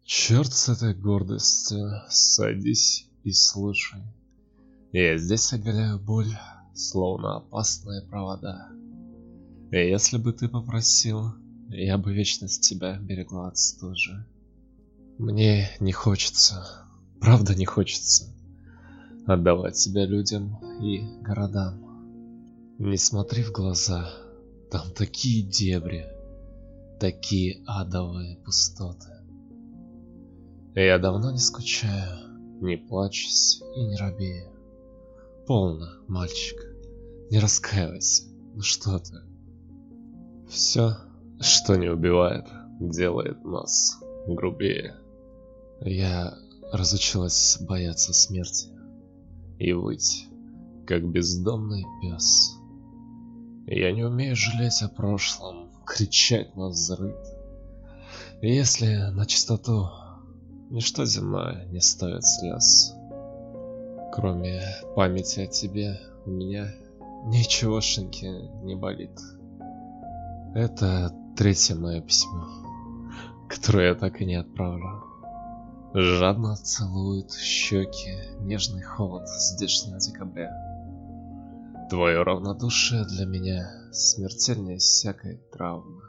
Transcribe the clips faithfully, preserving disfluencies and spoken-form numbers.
Черт с этой гордостью, садись и слушай. Я здесь оголяю боль, словно опасные провода. И если бы ты попросил, я бы вечность тебя берегла от стужи. Мне не хочется, правда не хочется отдавать себя людям и городам. Не смотри в глаза, там такие дебри, такие адовые пустоты. Я давно не скучаю, не плачусь и не робею. Полно, мальчик, не раскаивайся, ну что ты. Все, что не убивает, делает нас грубее. Я разучилась бояться смерти и выть, как бездомный пес. Я не умею жалеть о прошлом, кричать навзрыд. И если на чистоту, ничто земное не стоит слез. Кроме памяти о тебе, у меня ничегошеньки не болит. Это третье мое письмо, которое я так и не отправлю. Жадно целует щеки нежный холод здешнего декабря. Твое равнодушие для меня смертельнее всякой травмы.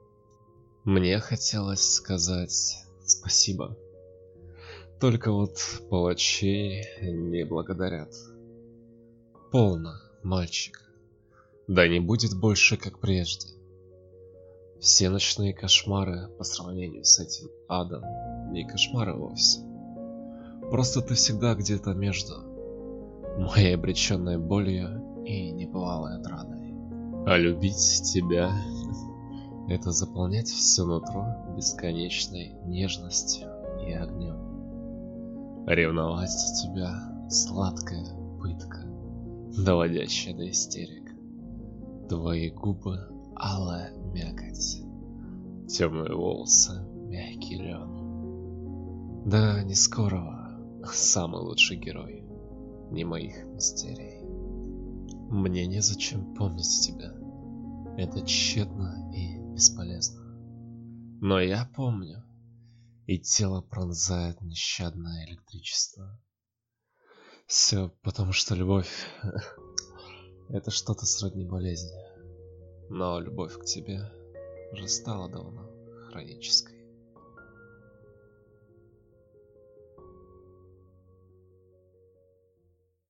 Мне хотелось сказать спасибо. Только вот палачей не благодарят. Полно, мальчик. Да не будет больше, как прежде. Все ночные кошмары по сравнению с этим адом не кошмары вовсе. Просто ты всегда где-то между моей обреченной болью и небывалой отрадой. А любить тебя — это заполнять все нутро бесконечной нежностью и огнем. Ревновать тебя — сладкая пытка, доводящая до истерик. Твои губы — алая мякоть, темные волосы — мягкий лен. Да не скорого, самый лучший герой, не моих мистерий. Мне незачем помнить тебя, это тщетно и бесполезно. Но я помню, и тело пронзает нещадное электричество. Все потому, что любовь — это что-то сродни болезни. Но любовь к тебе уже стала давно хронической.